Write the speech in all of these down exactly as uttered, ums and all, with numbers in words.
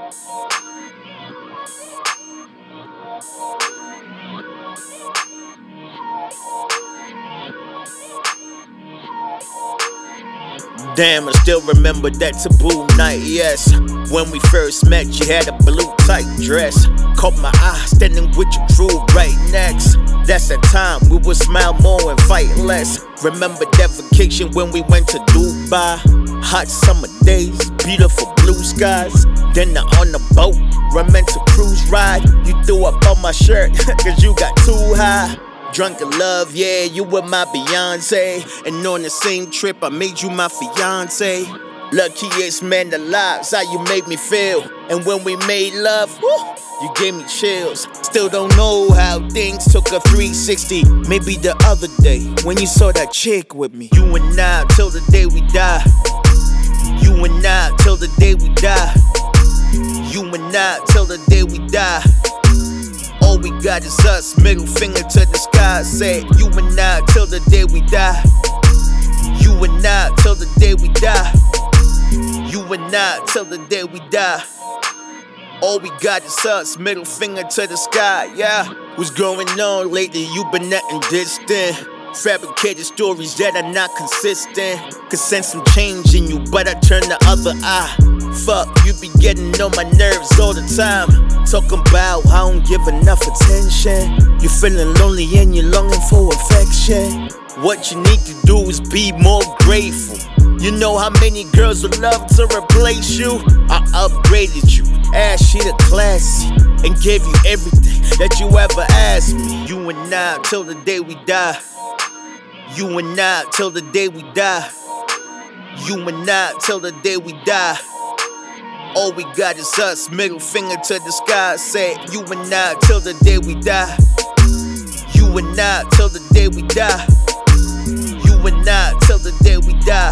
Damn, I still remember that taboo night, yes. When we first met, you had a blue tight dress. Caught my eye, standing with your crew right next. That's the time we would smile more and fight less. Remember that vacation when we went to Dubai? Hot summer days, beautiful blue skies. Then on the boat, romantic cruise ride. You threw up on my shirt, cause you got too high. Drunk in love, yeah, you were my Beyonce. And on the same trip, I made you my fiance. Luckiest man alive, how you made me feel. And when we made love, whew, you gave me chills. Still don't know how things took a three sixty. Maybe the other day, when you saw that chick with me. You and I, till the day we die. You and I, till the day we die. You and I, till the day we die. All we got is us, middle finger to the sky. Say, you and I, till the day we die. You and I, till the day we die. You and I, till the day we die. All we got is us, middle finger to the sky, yeah. What's going on lately? You been nothing distant. Fabricated stories that are not consistent. Could sense some change in you, but I turn the other eye. Fuck, you be getting on my nerves all the time. Talking about I don't give enough attention. You feeling lonely and you're longing for affection. What you need to do is be more grateful. You know how many girls would love to replace you? I upgraded you, ass sheet of classy, and gave you everything that you ever asked me. You and I, till the day we die. You and I, till the day we die. You and I, till the day we die. All we got is us, middle finger to the sky. Say, you and I, till the day we die. You and I, till the day we die. You and I, till the day we die.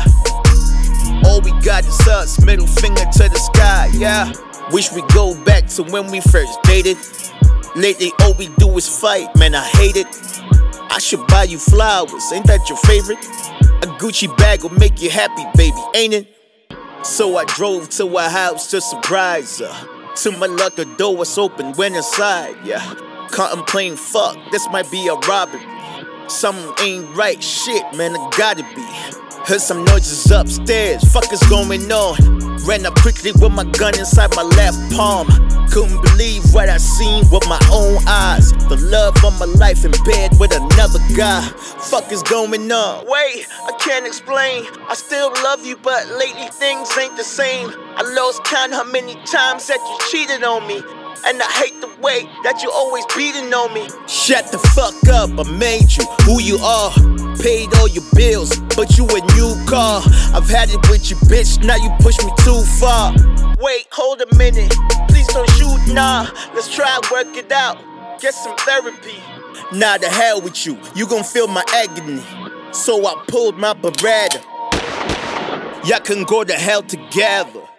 All we got is us, middle finger to the sky, yeah. Wish we go back to when we first dated. Lately all we do is fight, man, I hate it. I should buy you flowers, ain't that your favorite? A Gucci bag will make you happy, baby, ain't it? So I drove to her house to surprise her. To my luck, the door was open, went inside, yeah. Contemplating, fuck, this might be a robbery. Something ain't right, shit, man, it gotta be. Heard some noises upstairs, fuck is going on? Ran up quickly with my gun inside my left palm. Couldn't believe what I seen with my own eyes. The love of my life in bed with another guy. Fuck is going on? Wait, I can't explain. I still love you, but lately things ain't the same. I lost count how many times that you cheated on me. And I hate the way that you always beating on me. Shut the fuck up, I made you who you are. Paid all your bills, but you a new car. I've had it with you, bitch, now you push me too far. Wait, hold a minute, please don't shoot, nah. Let's try work it out, get some therapy. Nah, the hell with you, you gon' feel my agony. So I pulled my Beretta. Y'all can go to hell together.